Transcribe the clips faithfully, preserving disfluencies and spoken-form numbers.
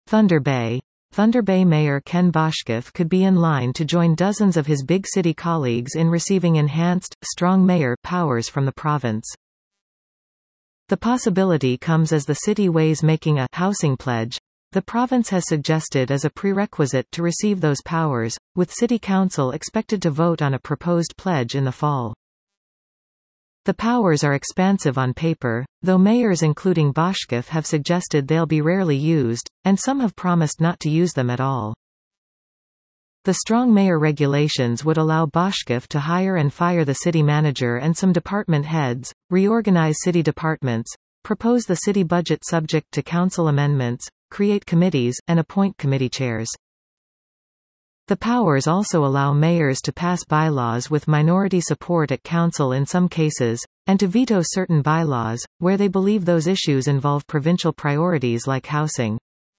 Thunder Bay. Thunder Bay Mayor Ken Boshkoff could be in line to join dozens of his big city colleagues in receiving enhanced, strong mayor powers from the province. The possibility comes as the city weighs making a housing pledge the province has suggested as a prerequisite to receive those powers, with City Council expected to vote on a proposed pledge in the fall. The powers are expansive on paper, though mayors including Boshkoff have suggested they'll be rarely used, and some have promised not to use them at all. The strong mayor regulations would allow Boshkoff to hire and fire the city manager and some department heads, reorganize city departments, propose the city budget subject to council amendments, create committees, and appoint committee chairs. The powers also allow mayors to pass bylaws with minority support at council in some cases, and to veto certain bylaws, where they believe those issues involve provincial priorities like housing.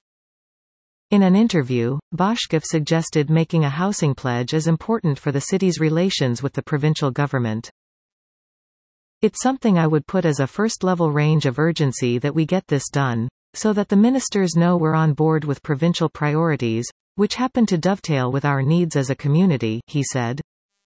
In an interview, Boshkoff suggested making a housing pledge is important for the city's relations with the provincial government. It's something I would put as a first-level range of urgency that we get this done, so that the ministers know we're on board with provincial priorities, which happen to dovetail with our needs as a community, he said.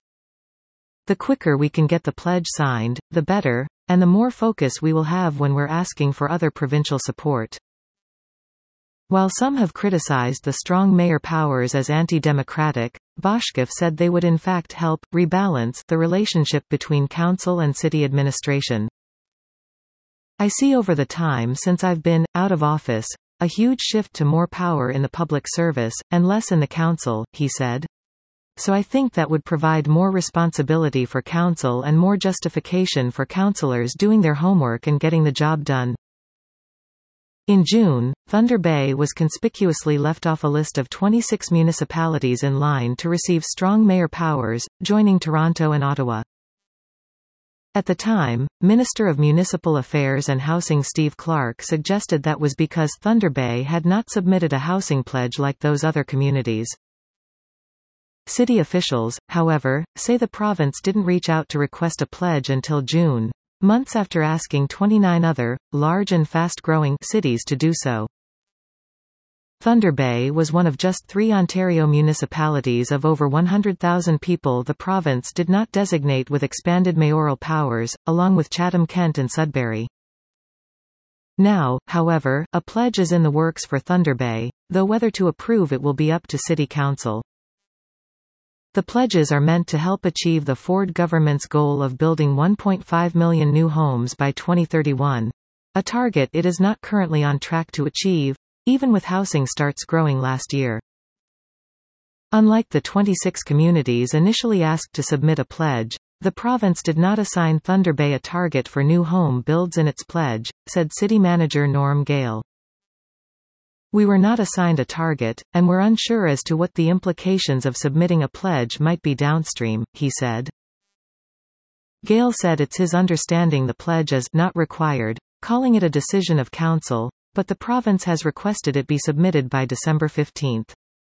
The quicker we can get the pledge signed, the better, and the more focus we will have when we're asking for other provincial support. While some have criticized the strong mayor powers as anti-democratic, Boshkoff said they would in fact help rebalance the relationship between council and city administration. I see over the time since I've been out of office, a huge shift to more power in the public service, and less in the council, he said. So I think that would provide more responsibility for council and more justification for councillors doing their homework and getting the job done. In June, Thunder Bay was conspicuously left off a list of twenty-six municipalities in line to receive strong mayor powers, joining Toronto and Ottawa. At the time, Minister of Municipal Affairs and Housing Steve Clark suggested that was because Thunder Bay had not submitted a housing pledge like those other communities. City officials, however, say the province didn't reach out to request a pledge until June, months after asking twenty-nine other, large and fast-growing cities to do so. Thunder Bay was one of just three Ontario municipalities of over one hundred thousand people the province did not designate with expanded mayoral powers, along with Chatham-Kent and Sudbury. Now, however, a pledge is in the works for Thunder Bay, though whether to approve it will be up to City Council. The pledges are meant to help achieve the Ford government's goal of building one point five million new homes by twenty thirty-one, a target it is not currently on track to achieve, even with housing starts growing last year. Unlike the twenty-six communities initially asked to submit a pledge, the province did not assign Thunder Bay a target for new home builds in its pledge, said City Manager Norm Gale. We were not assigned a target, and we're unsure as to what the implications of submitting a pledge might be downstream, he said. Gale said it's his understanding the pledge is not required, calling it a decision of council, but the province has requested it be submitted by December fifteenth.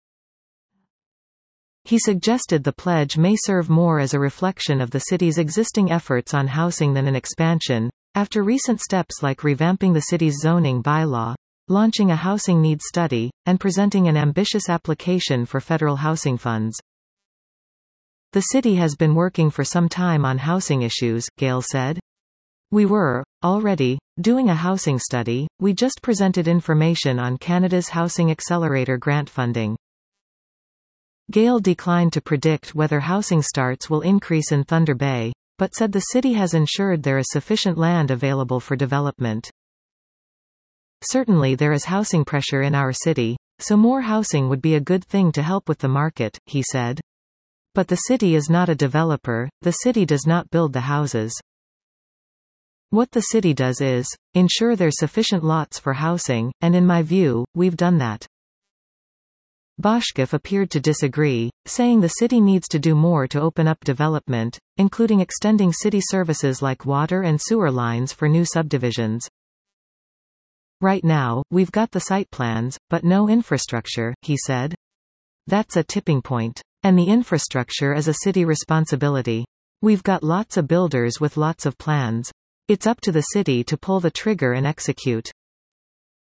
He suggested the pledge may serve more as a reflection of the city's existing efforts on housing than an expansion, after recent steps like revamping the city's zoning bylaw, launching a housing needs study, and presenting an ambitious application for federal housing funds. The city has been working for some time on housing issues, Gale said. We were, already, doing a housing study. We just presented information on Canada's Housing Accelerator grant funding. Gale declined to predict whether housing starts will increase in Thunder Bay, but said the city has ensured there is sufficient land available for development. Certainly there is housing pressure in our city, so more housing would be a good thing to help with the market, he said. But the city is not a developer, the city does not build the houses. What the city does is ensure there's sufficient lots for housing, and in my view, we've done that. Boshkoff appeared to disagree, saying the city needs to do more to open up development, including extending city services like water and sewer lines for new subdivisions. Right now, we've got the site plans, but no infrastructure, he said. That's a tipping point. And the infrastructure is a city responsibility. We've got lots of builders with lots of plans. It's up to the city to pull the trigger and execute.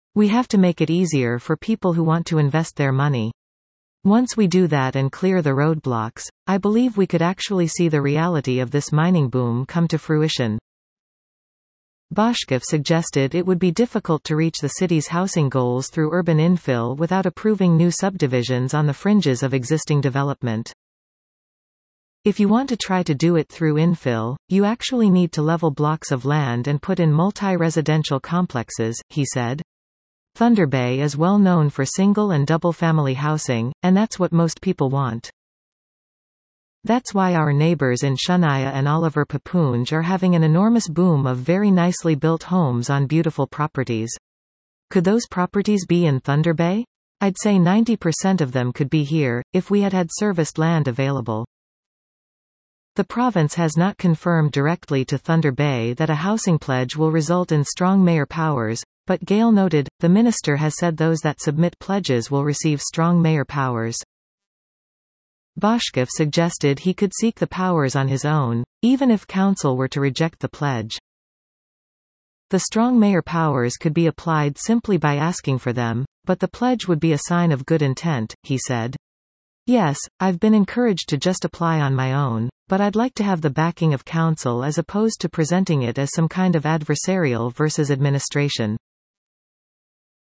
We have to make it easier for people who want to invest their money. Once we do that and clear the roadblocks, I believe we could actually see the reality of this mining boom come to fruition. Bashkov suggested it would be difficult to reach the city's housing goals through urban infill without approving new subdivisions on the fringes of existing development. If you want to try to do it through infill, you actually need to level blocks of land and put in multi-residential complexes, he said. Thunder Bay is well known for single and double-family housing, and that's what most people want. That's why our neighbors in Shunaya and Oliver Papunj are having an enormous boom of very nicely built homes on beautiful properties. Could those properties be in Thunder Bay? I'd say ninety percent of them could be here, if we had had serviced land available. The province has not confirmed directly to Thunder Bay that a housing pledge will result in strong mayor powers, but Gale noted, the minister has said those that submit pledges will receive strong mayor powers. Bashkov suggested he could seek the powers on his own, even if council were to reject the pledge. The strong mayor powers could be applied simply by asking for them, but the pledge would be a sign of good intent, he said. Yes, I've been encouraged to just apply on my own, but I'd like to have the backing of council as opposed to presenting it as some kind of adversarial versus administration.